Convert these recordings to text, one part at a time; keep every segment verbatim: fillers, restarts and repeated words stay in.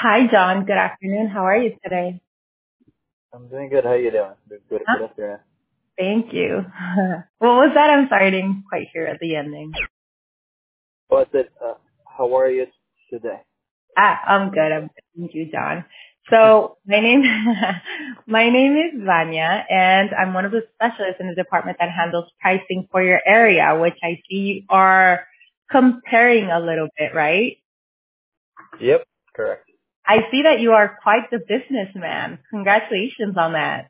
Hi, John. Good afternoon. How are you today? I'm doing good. How you doing? Good, good, Huh? good afternoon. Thank you. What was that? I'm sorry, I didn't quite hear at the ending. Well, I said, uh, how are you today? Ah, I'm good. I'm good. Thank you, John. So my name, my name is Vanya, and I'm one of the specialists in the department that handles pricing for your area, which I see you are comparing a little bit, right? Yep, correct. I see that you are quite the businessman. Congratulations on that.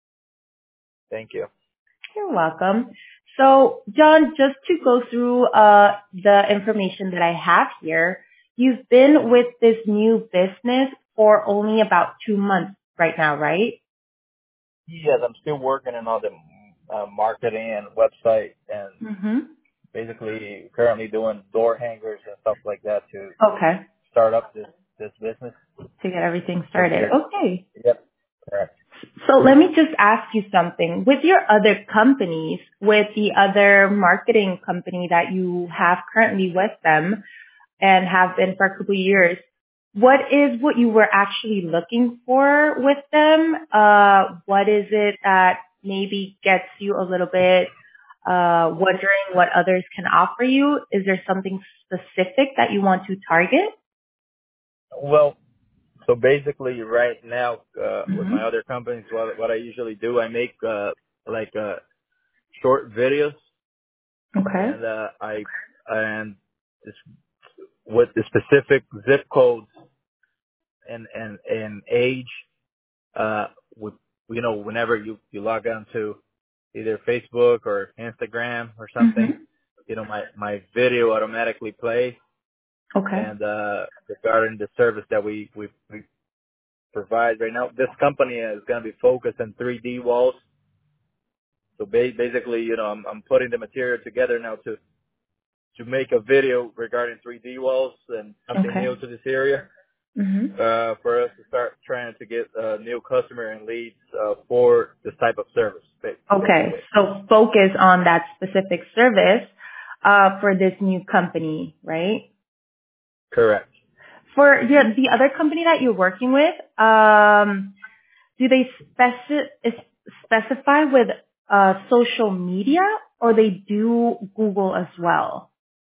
Thank you. You're welcome. So, John, just to go through uh, the information that I have here, you've been with this new business for only about two months right now, right? Yes, I'm still working on all the uh, marketing and website, and Mm-hmm. basically currently doing door hangers and stuff like that to Okay. start up this this business To get everything this started. year. Okay. Yep, correct. So let me just ask you something. With your other companies, with the other marketing company that you have currently with them, and have been for a couple of years. What is what you were actually looking for with them? Uh, what is it that maybe gets you a little bit uh, wondering what others can offer you? Is there something specific that you want to target? Well, so basically right now uh, with Mm-hmm. my other companies, what what I usually do, I make uh, like uh, short videos, Okay. and uh, I and this with the specific zip codes and and and age, uh with you know whenever you you log on to either Facebook or Instagram or something, Mm-hmm. you know my my video automatically plays. Okay. And uh regarding the service that we we, we provide right now, this company is going to be focused on three D walls. So ba- basically, you know, I'm I'm putting the material together now to to make a video regarding three D walls and something Okay. new to this area. Mm-hmm. Uh, for us to start trying to get uh, new customer and leads uh, for this type of service, ba- Okay. basically. So focus on that specific service uh, for this new company, right? Correct. For the, the other company that you're working with, um, do they speci- is- specify with uh, social media or they do Google as well?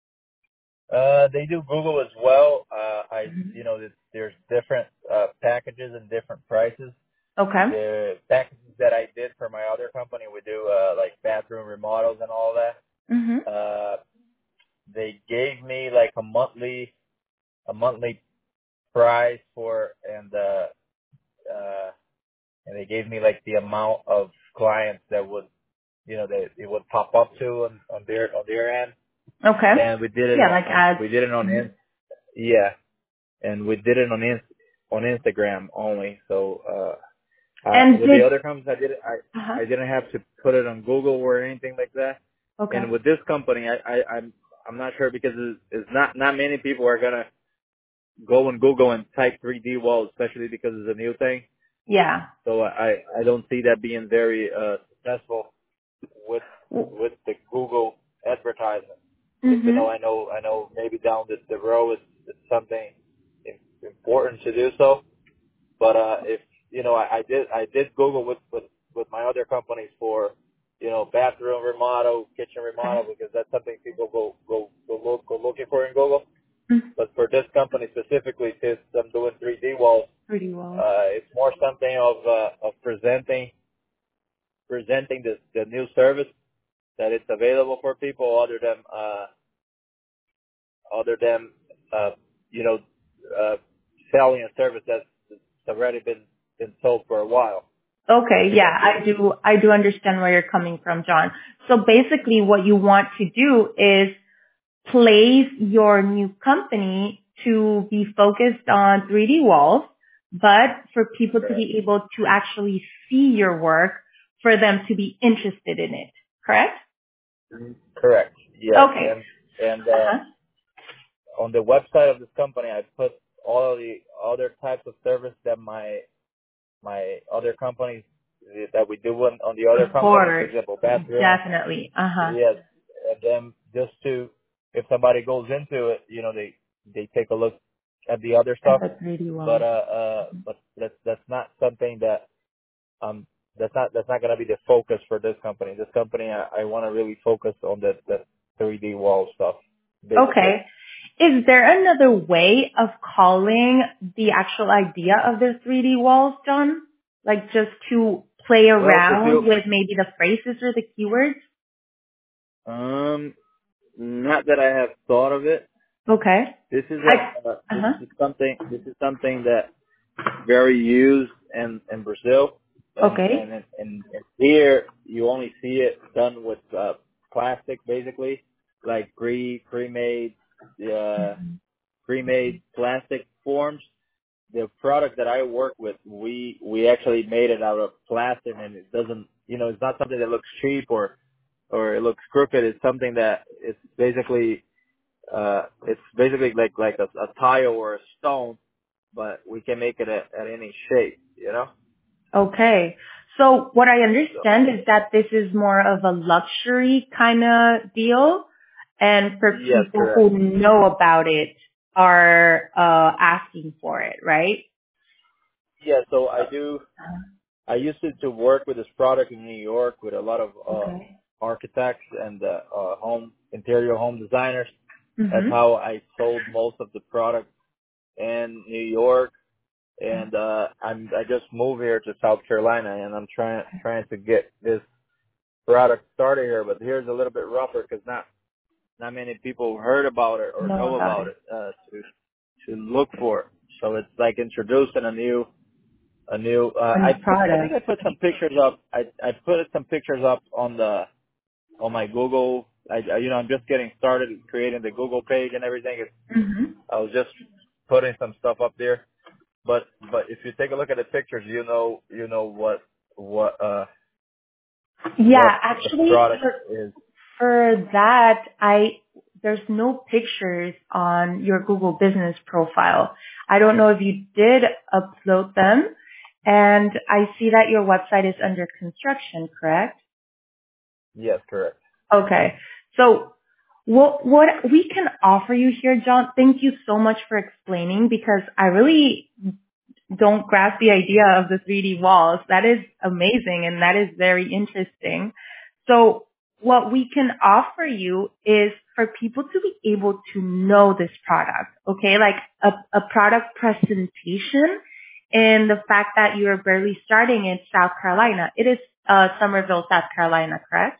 Uh, they do Google as well. Uh, I, Mhm. you know, there's there's different uh, packages and different prices. Okay. The packages that I did for my other company, we do uh, like bathroom remodels and all that. hmm Uh, they gave me like a monthly a monthly price for and uh, uh, and they gave me like the amount of clients that would you know, that it would pop up to on, on their on their end, Okay. and we did it Yeah, on, like on ads. we did it on Mhm. in, yeah, and we did it on in, on Instagram only. So uh, I, And with the did, other companies, I did uh-huh. I I didn't have to put it on Google or anything like that. Okay. And with this company, I, I I'm I'm not sure because it's, it's not not many people are gonna go on Google and type three D walls, especially because it's a new thing. Yeah. So I I don't see that being very uh, successful with with the Google advertisement. Even Mm-hmm. though I know I know maybe down the, the road it's, it's something im- important to do so. But uh, if you know, I, I did I did Google with, with with my other companies for you know bathroom remodel, kitchen Okay. remodel because that's something people go go go look go looking for in Google. Mm. But for this company specifically, since I'm doing three D walls, Pretty well. uh, it's more something of uh, of presenting presenting the the new service that it's available for people other than uh other than uh you know uh selling a service that's, that's already been been sold for a while. Okay, If yeah, that I do, I do understand where you're coming from, John. So basically what you want to do is place your new company to be focused on three D walls, but for people to correct. be able to actually see your work, for them to be interested in it, correct? Mhm. Correct. Yes. Okay. And and uh Uh-huh. on the website of this company I put all of the other types of service that my my other companies that we do on, on the other Of companies, for course. example, bathroom. Definitely. Uh-huh. Yes, and then just to, if somebody goes into it, you know, they they take a look at the other stuff. The three D But walls. uh, uh, but that's that's not something that um that's not that's not gonna be the focus for this company. This company, I, I want to really focus on the the three D wall stuff, basically. Okay. Is there another way of calling the actual idea of the three D walls, John? Like just to play Well, if around you with maybe the phrases or the keywords? um, not that I have thought of it. Okay. This is I, a uh, this uh-huh. is something this is something that very used in in Brazil, and Okay. and in, in, in here you only see it done with uh, plastic, basically, like pre pre made uh, pre made plastic forms. The product that I work with, we we actually made it out of plastic, and it doesn't, you know, it's not something that looks cheap or or it looks crooked. It's something that it's basically uh it's basically like like a, a tile or a stone, but we can make it at, at any shape, you know. Okay. So what I So understand is that this is more of a luxury kind of deal, and for yes, people correct. who know about it are uh, asking for it, right? Yeah, so I do. I used to, to work with this product in New York with a lot of uh Okay. architects and uh, uh home interior home designers. That's Mhm. how I sold most of the product in New York, and uh I'm I just moved here to South Carolina, and I'm trying trying to get this product started here. But here's a little bit rougher because not not many people heard about it or Know know about about it. it uh, to to look for it. So it's like introducing a new a new. Uh, A I new put I think product. I put some pictures up. I I put some pictures up on the on my Google. I, I you know I'm just getting started creating the Google page and everything. It's, Mhm. I was just putting some stuff up there. But but if you take a look at the pictures, you know you know what what uh Yeah, what the actually, product for is. for that, I there's no pictures on your Google Business profile. I don't know if you did upload them, and I see that your website is under construction, correct? Yes, correct. Okay. So what what we can offer you here, John, thank you so much for explaining, because I really don't grasp the idea of the three D walls. That is amazing, and that is very interesting. So what we can offer you is for people to be able to know this product, okay? Like a, a product presentation, and the fact that you're barely starting in South Carolina. It is uh, Somerville, South Carolina, correct?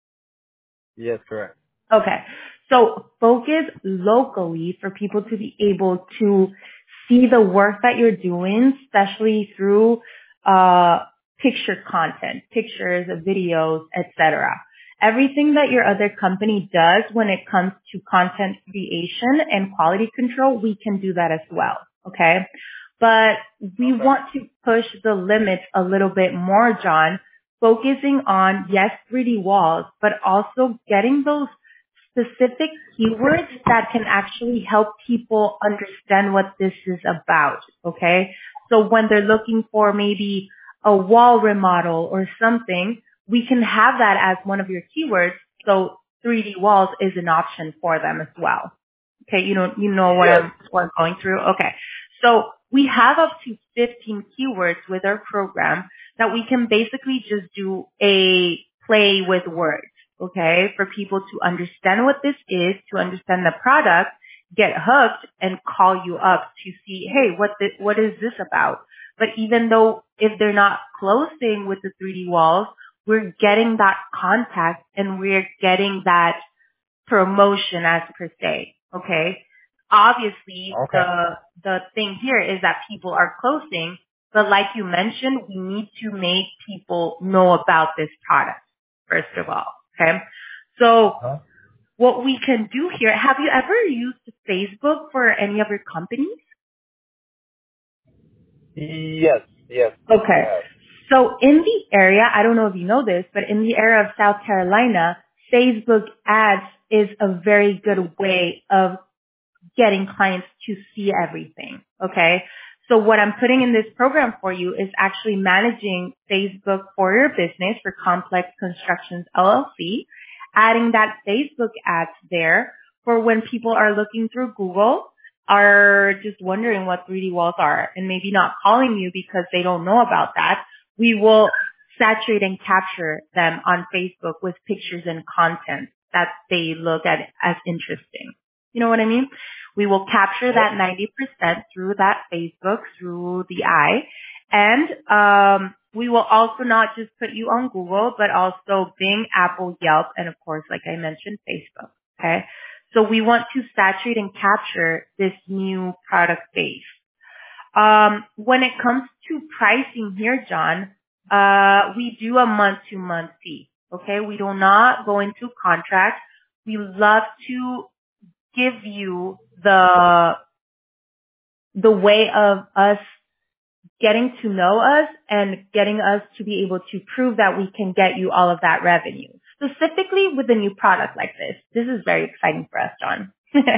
Yes, correct. Okay. So focus locally for people to be able to see the work that you're doing, especially through uh, picture content, pictures, videos, et cetera. Everything that your other company does when it comes to content creation and quality control, we can do that as well. Okay. But we Okay. want to push the limits a little bit more, John, focusing on, yes, three D walls, but also getting those specific keywords that can actually help people understand what this is about, okay? So when they're looking for maybe a wall remodel or something, we can have that as one of your keywords, so three D walls is an option for them as well. Okay, you know, you know what Yes. I'm, what I'm going through? Okay. So we have up to fifteen keywords with our program that we can basically just do a play with words, okay, for people to understand what this is, to understand the product, get hooked, and call you up to see, hey, what the, what is this about? But even though if they're not closing with the three D walls, we're getting that contact and we're getting that promotion as per se. Okay. Obviously, Okay. the the thing here is that people are closing, but like you mentioned, we need to make people know about this product first of all. Okay. So Huh? what we can do here, have you ever used Facebook for any of your companies? Yes. Yes. I Okay. have. So in the area, I don't know if you know this, but in the area of South Carolina, Facebook ads is a very good way of getting clients to see everything. Okay. So what I'm putting in this program for you is actually managing Facebook for your business for Complex Constructions L L C, adding that Facebook ads there for when people are looking through Google, are just wondering what three D walls are and maybe not calling you because they don't know about that, we will saturate and capture them on Facebook with pictures and content that they look at as interesting. You know what I mean? We will capture that ninety percent through that Facebook, through the eye. And um, we will also not just put you on Google, but also Bing, Apple, Yelp, and of course, like I mentioned, Facebook. Okay? So we want to saturate and capture this new product base. Um, when it comes to pricing here, John, uh, we do a month-to-month fee. Okay? We do not go into contract. We love to give you the the way of us getting to know us and getting us to be able to prove that we can get you all of that revenue. Specifically with a new product like this. This is very exciting for us, John.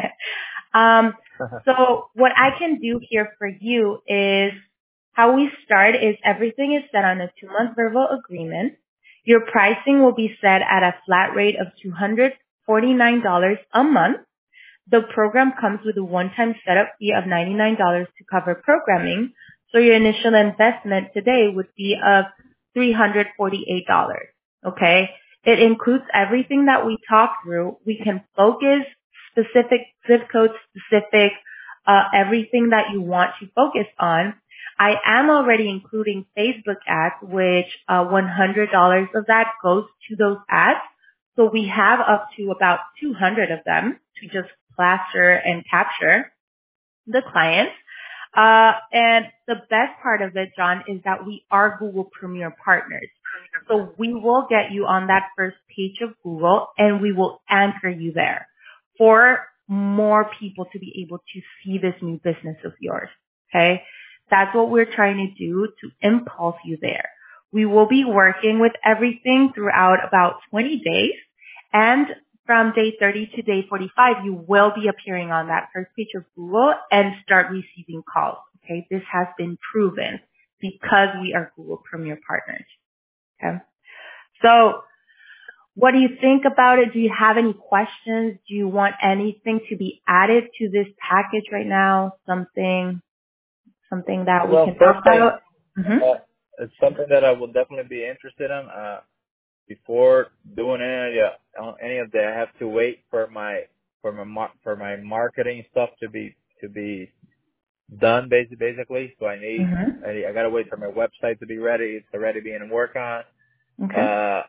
um, so what I can do here for you is how we start is everything is set on a two-month verbal agreement. Your pricing will be set at a flat rate of two hundred forty-nine dollars a month. The program comes with a one-time setup fee of ninety-nine dollars to cover programming. So your initial investment today would be of three hundred forty-eight dollars. Okay? It includes everything that we talked through. We can focus specific zip code, specific, uh, everything that you want to focus on. I am already including Facebook ads, which uh, one hundred dollars of that goes to those ads. So we have up to about two hundred of them to just plaster and capture the clients. Uh, and the best part of it, John, is that we are Google Premier partners. So we will get you on that first page of Google and we will anchor you there for more people to be able to see this new business of yours. Okay? That's what we're trying to do to impulse you there. We will be working with everything throughout about twenty days. And from day thirty to day forty-five, you will be appearing on that first page of Google and start receiving calls. Okay, this has been proven because we are Google Premier partners. Okay, so what do you think about it? Do you have any questions? Do you want anything to be added to this package right now? Something, something that we Well, can first talk thing, about? Mm-hmm. uh, it's something that I will definitely be interested in. Uh, before doing any of the, any of that, I have to wait for my for my mar- for my marketing stuff to be to be done, basically. Basically, so I need Mm-hmm. I, I gotta wait for my website to be ready. It's already being worked on. Okay. Uh,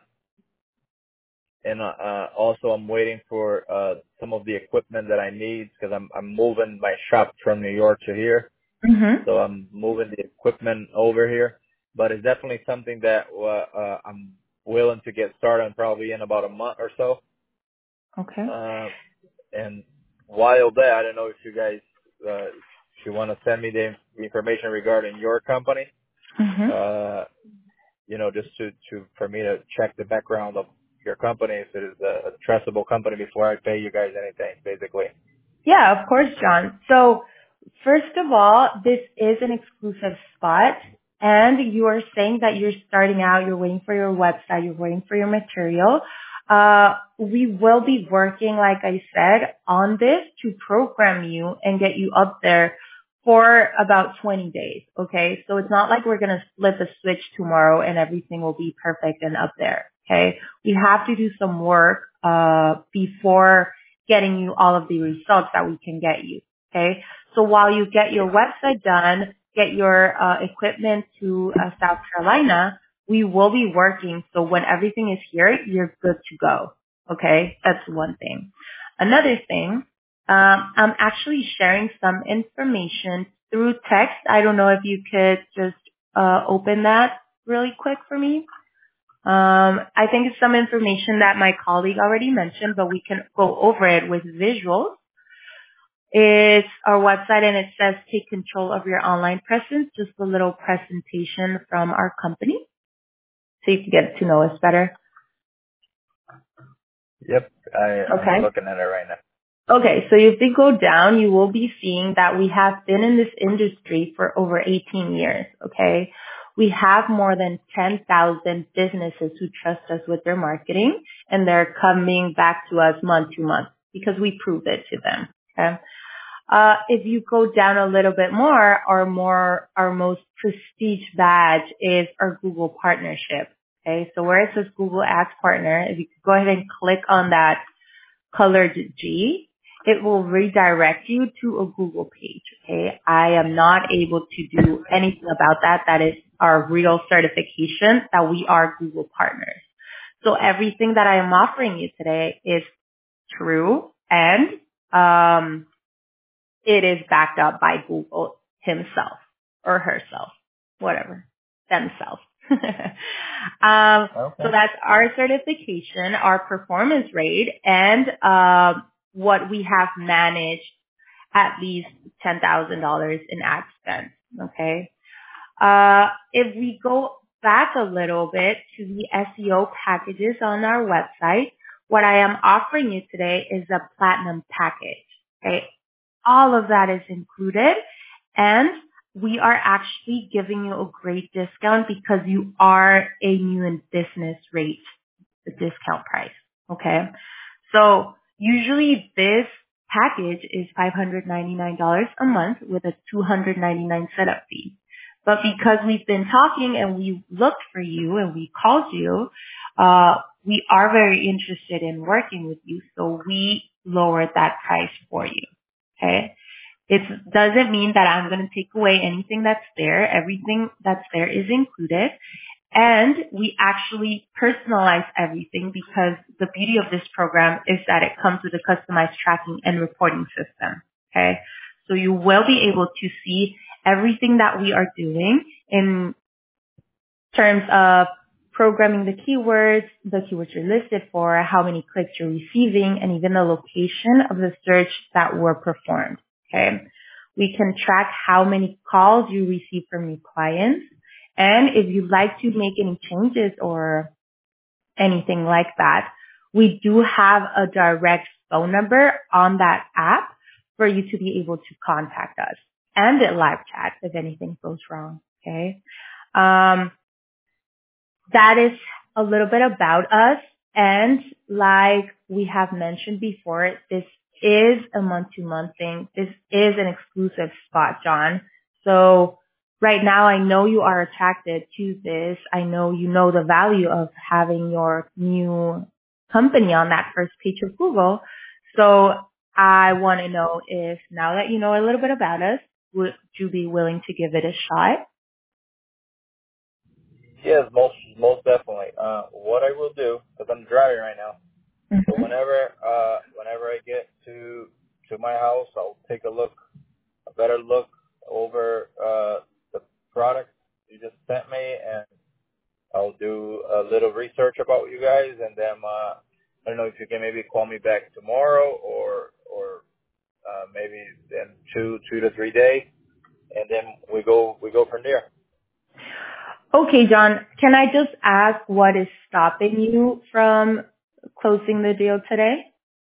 and uh, uh, also I'm waiting for uh some of the equipment that I need because I'm I'm moving my shop from New York to here. Mm-hmm. So I'm moving the equipment over here, but it's definitely something that uh, uh, I'm willing to get started on probably in about a month or so. Okay. Uh, and while there, I don't know if you guys, uh, if you want to send me the information regarding your company, Mm-hmm. uh, you know, just to, to, for me to check the background of your company, if it is a, a trustable company before I pay you guys anything, basically. Yeah, of course, John. So first of all, this is an exclusive spot and you are saying that you're starting out, you're waiting for your website, you're waiting for your material. Uh, we will be working, like I said, on this to program you and get you up there for about twenty days. Okay. So it's not like we're going to flip a switch tomorrow and everything will be perfect and up there. Okay. We have to do some work, uh, before getting you all of the results that we can get you. Okay. So while you get your website done, get your uh, equipment to uh, South Carolina, we will be working. So when everything is here, you're good to go. Okay. That's one thing. Another thing, um, I'm actually sharing some information through text. I don't know if you could just uh, open that really quick for me. Um, I think it's some information that my colleague already mentioned, but we can go over it with visuals. It's our website and it says take control of your online presence, just a little presentation from our company so you can get to know us better. Yep. I, I'm Okay. looking at it right now. Okay, so if we go down, you will be seeing that we have been in this industry for over eighteen years, okay? We have more than ten thousand businesses who trust us with their marketing, and they're coming back to us month to month because we prove it to them, okay? Uh, if you go down a little bit more, our more, our most prestige badge is our Google partnership. Okay. So where it says Google Ads Partner, if you could go ahead and click on that colored G, it will redirect you to a Google page. Okay. I am not able to do anything about that. That is our real certification that we are Google partners. So everything that I am offering you today is true and, um, it is backed up by Google himself or herself, whatever, themselves. um, Okay. so that's our certification, our performance rate, and um, what we have managed at least ten thousand dollars in ad spend. Okay. Uh, if we go back a little bit to the S E O packages on our website, what I am offering you today is a platinum package. Okay. All of that is included, and we are actually giving you a great discount because you are a new in business rate, the discount price. Okay. So usually this package is five hundred ninety-nine dollars a month with a two hundred ninety-nine dollars setup fee. But because we've been talking and we looked for you and we called you, uh, we are very interested in working with you. So we lowered that price for you. Okay. It doesn't mean that I'm going to take away anything that's there. Everything that's there is included. And we actually personalize everything because the beauty of this program is that it comes with a customized tracking and reporting system. Okay. So you will be able to see everything that we are doing in terms of programming the keywords, the keywords you're listed for, how many clicks you're receiving, and even the location of the search that were performed. Okay. We can track how many calls you receive from your clients. And if you'd like to make any changes or anything like that, we do have a direct phone number on that app for you to be able to contact us and a live chat if anything goes wrong. Okay. Um, that is a little bit about us. And like we have mentioned before, this is a month-to-month thing. This is an exclusive spot, John. So right now, I know you are attracted to this. I know you know the value of having your new company on that first page of Google. So I want to know if now that you know a little bit about us, would you be willing to give it a shot? Yes, most most definitely. Uh, what I will do, because I'm driving right now, Mm-hmm. so whenever uh, whenever I get to to my house, I'll take a look, a better look over uh, the product you just sent me, and I'll do a little research about you guys, and then uh, I don't know if you can maybe call me back tomorrow or or uh, maybe in two two to three days, and then we go we go from there. Okay, John, can I just ask what is stopping you from closing the deal today?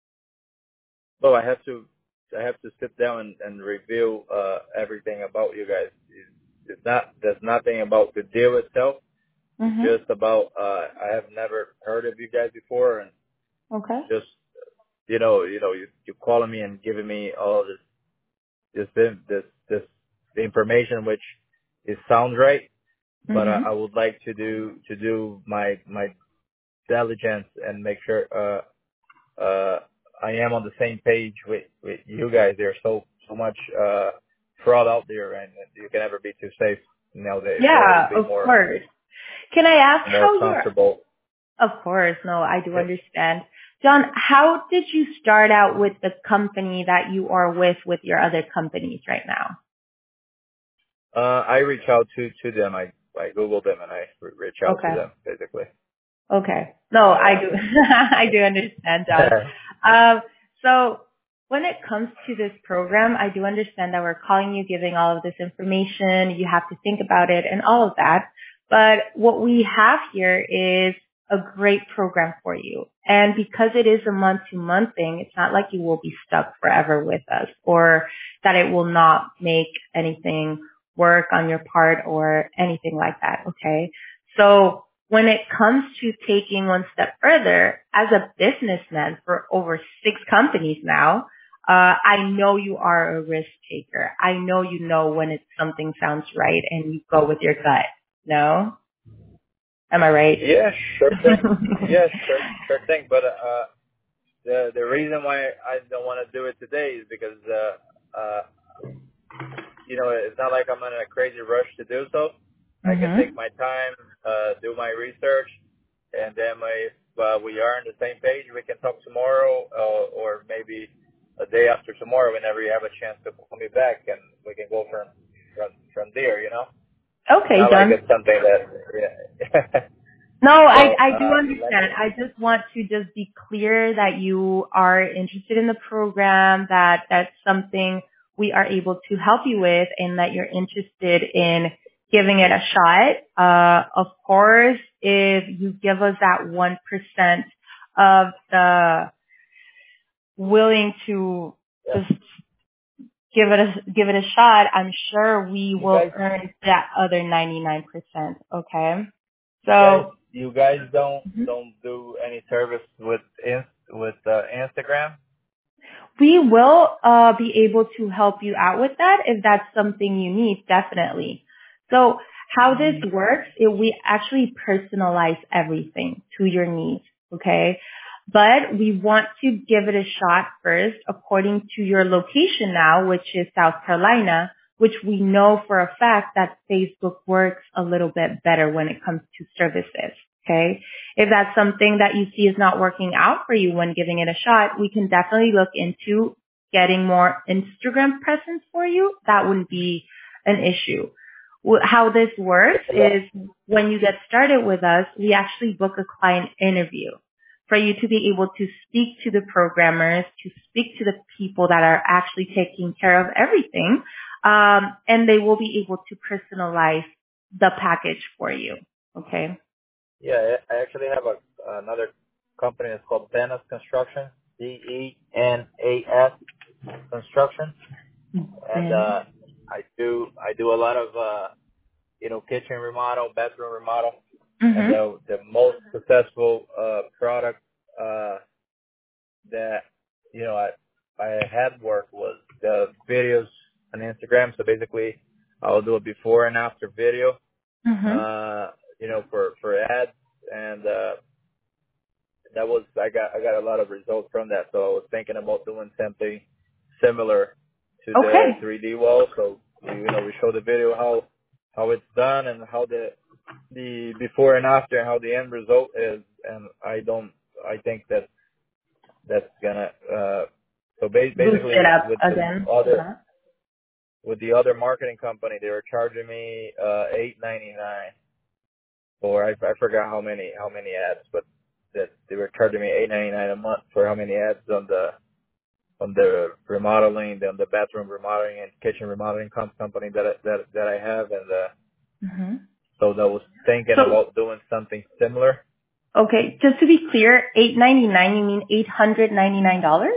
So I have to I have to sit down and, and review uh, everything about you guys. It's, it's not there's nothing about the deal itself. Mm-hmm. It's just about uh, I have never heard of you guys before, and Okay. just you know you know you you calling me and giving me all this this this this information, which it sounds right, but Mm-hmm. I, I would like to do to do my my diligence and make sure uh uh I am on the same page with with you guys. There's so so much uh fraud out there, and you can never be too safe nowadays. So I Yeah, would be of more course. Can I ask more how you're, comfortable. of course, no, I do Yes. understand. John, how did you start out with the company that you are with with your other companies right now? Uh, I reach out to to them. I I Google them and I re- reach out to Okay. them basically. Okay. No, I Uh, do. I do understand, John. Um, so when it comes to this program, I do understand that we're calling you, giving all of this information. You have to think about it and all of that. But what we have here is a great program for you. And because it is a month-to-month thing, it's not like you will be stuck forever with us or that it will not make anything work on your part or anything like that. Okay. So when it comes to taking one step further, as a businessman for over six companies now, Uh, I know you are a risk taker. I know you know when it's something sounds right and you go with your gut. No? Am I right? Yeah, sure thing. Yeah, sure, sure thing. But uh, the the reason why I don't want to do it today is because uh, uh, you know, it's not like I'm in a crazy rush to do so. I can Mm-hmm. take my time, uh, do my research, and then if uh, we are on the same page, we can talk tomorrow, uh, or maybe a day after tomorrow, whenever you have a chance to call me back, and we can go from from, from there. You know, Okay, not like John. it's something that. Yeah. No, So I, I do uh, let me. understand. I just want to just be clear that you are interested in the program, that that's something we are able to help you with, and that you're interested in giving it a shot. Uh, of course, if you give us that one percent of the willing to Yeah. just give it a, give it a shot, I'm sure we You will guys, earn that other ninety-nine percent. Okay? you guys, So, you guys don't mhm. don't do any service with in, with uh, Instagram. We will uh, be able to help you out with that if that's something you need, definitely. So how this works is we actually personalize everything to your needs, okay? But we want to give it a shot first according to your location now, which is South Carolina, which we know for a fact that Facebook works a little bit better when it comes to services, okay? If that's something that you see is not working out for you when giving it a shot, we can definitely look into getting more Instagram presence for you. That wouldn't be an issue. Wh- How this works is when you get started with us, we actually book a client interview for you to be able to speak to the programmers, to speak to the people that are actually taking care of everything, um, and they will be able to personalize the package for you. Okay? Yeah, I I actually have a another company that's called Benas Construction, D E N A S Construction, and Then. uh, I do I do a lot of uh, you know kitchen remodel, bathroom remodel, and Mhm. the the most successful uh, product uh, that you know I I had worked was the videos on Instagram. So basically, I'll do a before and after video, Mhm. uh, you know, for for ads and. Uh, that was I got I got a lot of results from that. So I was thinking about doing something similar to the Okay. three D wall. So you know we show the video how how it's done and how the the before and after and how the end result is. And I don't I think that that's gonna uh so ba- Boost basically it with up with the again. other Uh-huh. with the other marketing company they were charging me uh eight ninety nine. Or I, I forgot how many how many ads, but that they were charging me eight ninety nine a month for how many ads on the on the remodeling, on the bathroom remodeling and kitchen remodeling com- company that I, that that I have, and uh, Mhm. so I was thinking So, about doing something similar. okay, just to be clear, eight ninety nine. You mean eight hundred ninety nine dollars?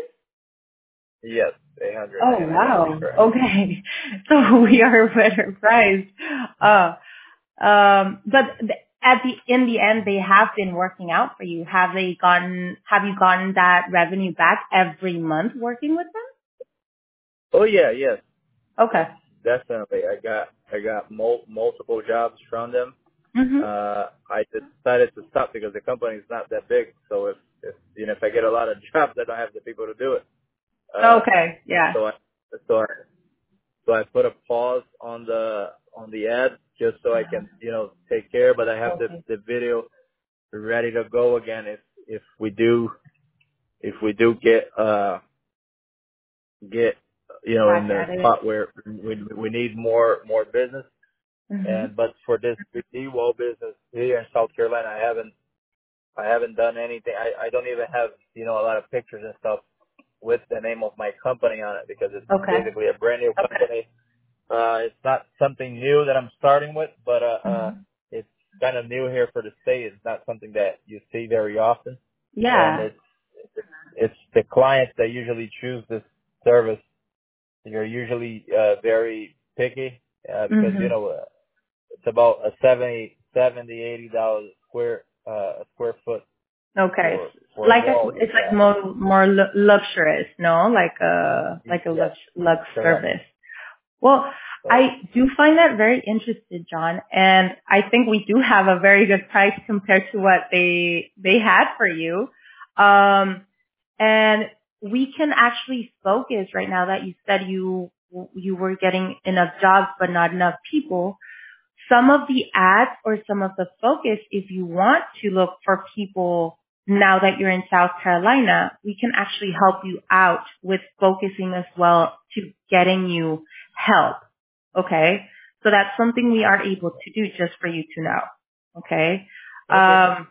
Yes, eight hundred Oh ninety nine dollars, wow. correct? Okay, so we are better priced. Uh, um, but th- at the in the end, they have been working out for you. Have they gotten? Have you gotten that revenue back every month working with Oh yeah, yes, them? yes, Okay. definitely. I got I got mul- multiple jobs from them. Mhm. Uh, I decided to stop because the company is not that big. So if, if you know if I get a lot of jobs, I don't have the people to do it. Uh, Okay. Yeah. so I so I so I put a pause on the on the ad just so I Uh-huh. can you know take care. But I have the Okay. the video ready to go again if if we do if we do get uh get you know in Back the at it. spot where we we need more more business. Mhm. And but for this three D wall business here in South Carolina, I haven't I haven't done anything. I I don't even have you know a lot of pictures and stuff with the name of my company on it because it's Okay. basically a brand new company. Uh, it's not something new that I'm starting with, but uh, uh, Mhm. it's kind of new here for the state. It's not something that you see very often, and Yeah. it's it's the clients that usually choose this service. You're usually uh, very picky uh, because you Mhm. know uh, it's about a seventy, seventy, eighty dollars square uh, a square foot Okay. for for like a, walls. it's like Uh, more more lu- luxurious, no? Like a like a yes, lux lux correct. service. Well, So, I do find that very interesting, John, and I think we do have a very good price compared to what they they had for you. Um, and we can actually focus right now that you said you you were getting enough jobs but not enough people. Some of the ads or some of the focus, if you want to look for people now that you're in South Carolina, we can actually help you out with focusing as well to getting you help. Okay. So that's something we are able to do just for you to know. Okay. okay. Um,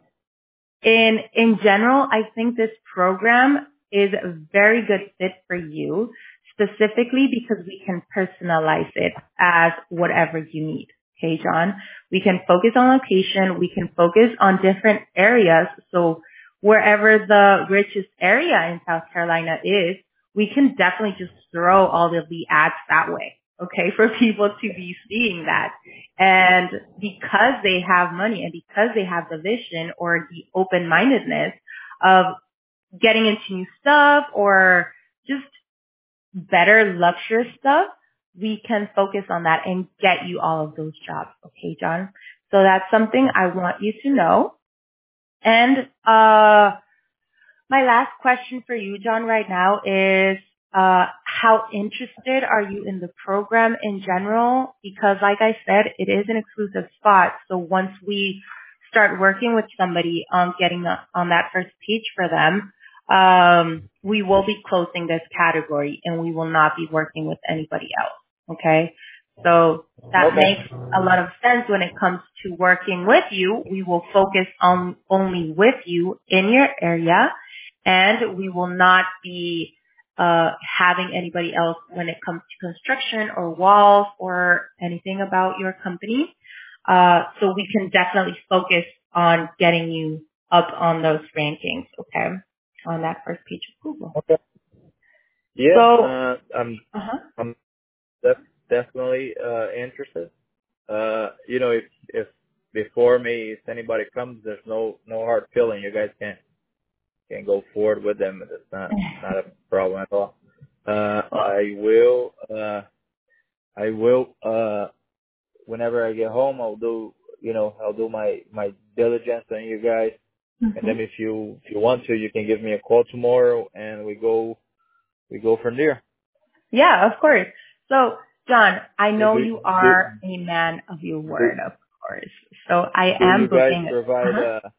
in, in general, I think this program is a very good fit for you, specifically because we can personalize it as whatever you need. Okay, John? We can focus on location. We can focus on different areas. So wherever the richest area in South Carolina is, we can definitely just throw all of the ads that way. Okay, for people to be seeing that. And because they have money and because they have the vision or the open-mindedness of getting into new stuff or just better luxurious stuff, we can focus on that and get you all of those jobs. Okay, John? So that's something I want you to know. And uh my last question for you, John, right now is uh how interested are you in the program in general? Because like I said, it is an exclusive spot. So once we start working with somebody on getting the, on that first page for them, um, we will be closing this category and we will not be working with anybody else. Okay? So that Okay. makes a lot of sense when it comes to working with you. We will focus on only with you in your area, and we will not be uh, having anybody else when it comes to construction or walls or anything about your company. Uh, so we can definitely focus on getting you up on those rankings, okay, on that first page of Google. Okay. Yeah, So, uh, I'm uh-huh. I'm def- definitely uh, interested. Uh, you know, if if before me, if anybody comes, there's no no hard feeling. You guys can can go forward with them. It's not not a problem at all. Uh, Well, I will uh, I will uh, whenever I get home, I'll do you know I'll do my my diligence on you guys. And mhm. then if you if you want to, you can give me a call tomorrow, and we go we go from there. Yeah, of course. So, John, I Do know you do are a man of your do, word, of course. So I do am you guys booking. provide Uh-huh. uh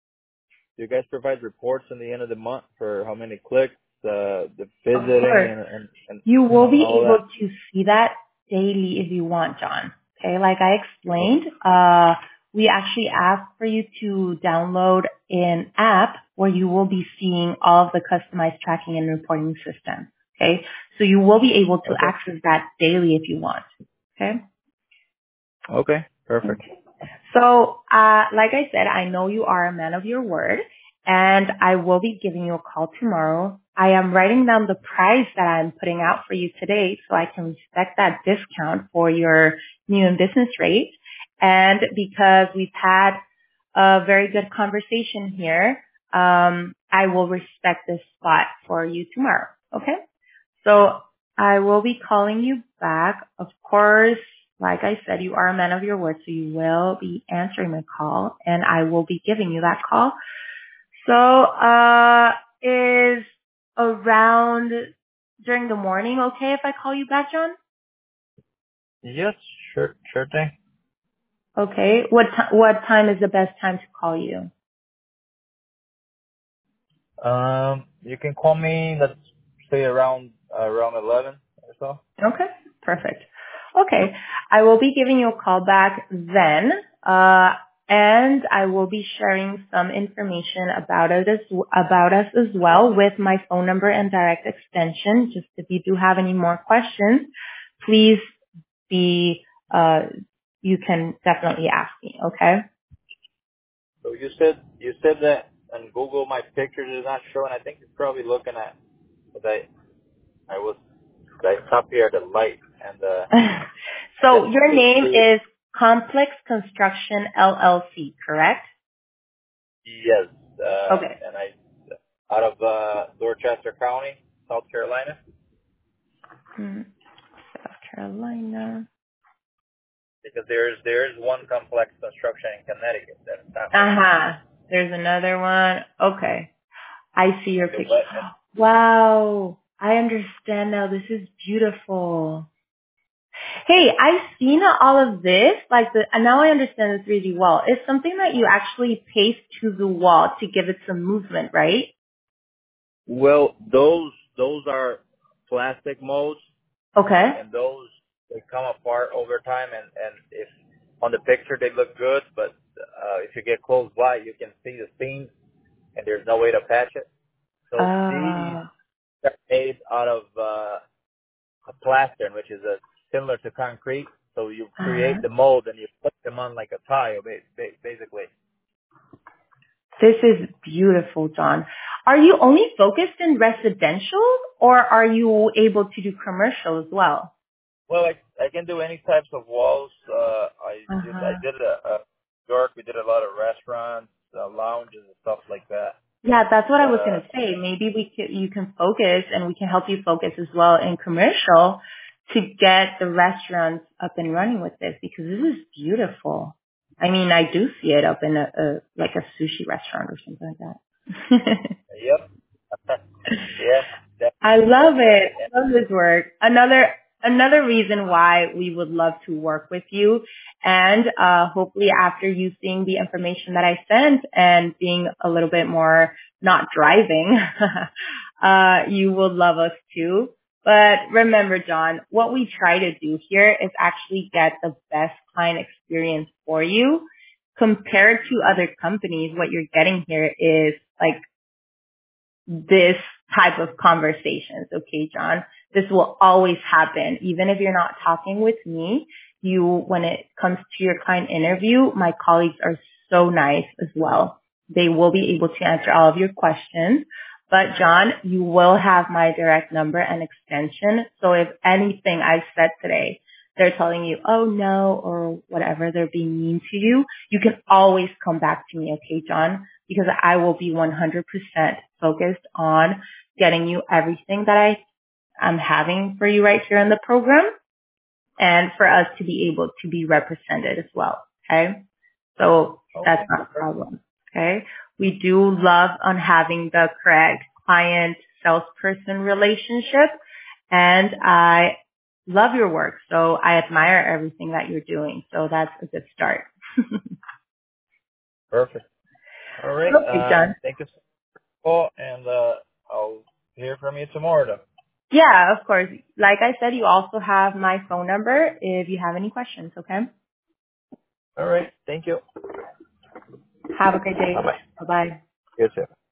do you guys provide reports in the end of the month for how many clicks, uh, the Of visiting, course. and and and, You will and be all able that? to see that daily if you want, John. Okay, like I Okay. explained, uh, we actually ask for you to download an app where you will be seeing all of the customized tracking and reporting system. Okay, so you will be able to Okay. access that daily if you want. Okay. Okay. Perfect. Okay. So, uh, like I said, I know you are a man of your word, and I will be giving you a call tomorrow. I am writing down the price that I'm putting out for you today so I can respect that discount for your new and business rate. And because we've had a very good conversation here, um, I will respect this spot for you tomorrow. Okay? So I will be calling you back. Of course, like I said, you are a man of your word, so you will be answering my call, and I will be giving you that call. So, uh, is around during the morning okay if I call you back, John? Yes. Sure. Sure thing. Okay. What t- what time is the best time to call you? Um, you can call me. Let's say around around eleven or so. Okay, perfect. Okay, I will be giving you a call back then, uh, and I will be sharing some information about it as about us as well with my phone number and direct extension. Just if you do have any more questions, please be uh, you can definitely ask me. Okay. So you said you said that on Google my pictures is not showing. I think you're probably looking at that. I was I stopped here at the light and uh So that your you name see is Complex Construction L L C, correct? yes uh Okay. and I out of uh, Dorchester County, South Carolina. Hmm. South Carolina. Because there's there's one complex construction in Connecticut that's not Uh right. huh. There's another one. Okay. I see your Okay, picture. but Wow. I understand now. This is beautiful. Hey, I've seen all of this, like the, and now I understand the three D wall. It's something that you actually paste to the wall to give it some movement, right? well, those those are plastic molds, Okay. and those they come apart over time, and and if on the picture they look good, but uh, if you get close by, you can see the seams, and there's no way to patch it. So these Uh, are made out of uh, a plastern, which is a similar to concrete. So you uh, create the mold and you put them on like a tile, ba- ba- basically. this is beautiful, John. Are you only focused in residential or are you able to do commercial as well? Well, I I can do any types of walls. Uh, I did I Uh-huh. did a, a York. We did a lot of restaurants, uh, lounges, and stuff like that. Yeah, that's what I But was uh, going to say. Maybe we could, you can focus and we can help you focus as well in commercial to get the restaurants up and running with this because this is beautiful. I mean, I do see it up in a, a like a sushi restaurant or something like that. yep, yeah, I definitely, love definitely. it. And I love this work. Another another reason why we would love to work with you, and uh, hopefully after you seeing the information that I sent and being a little bit more not driving, uh, you will love us too. But remember, John, what we try to do here is actually get the best client experience for you. Compared to other companies, what you're getting here is like this type of conversations. Okay, John, this will always happen. Even if you're not talking with me, you, when it comes to your client interview, my colleagues are so nice as well. They will be able to answer all of your questions. But John, you will have my direct number and extension. So if anything I said today, they're telling you, oh no, or whatever, they're being mean to you, you can always come back to me, okay, John? Because I will be one hundred percent focused on getting you everything that I am having for you right here in the program and for us to be able to be represented as well. Okay. So that's okay, not a problem. Okay. We do love on having the correct client salesperson relationship and I love your work. So I admire everything that you're doing. So that's a good start. perfect. All right. Okay, Uh, John. thank you so much, and uh, I'll hear from you tomorrow. Though. Yeah, of course. Like I said, you also have my phone number if you have any questions, okay? All right. Thank you. Have a great Bye day. bye. Bye-bye. You too.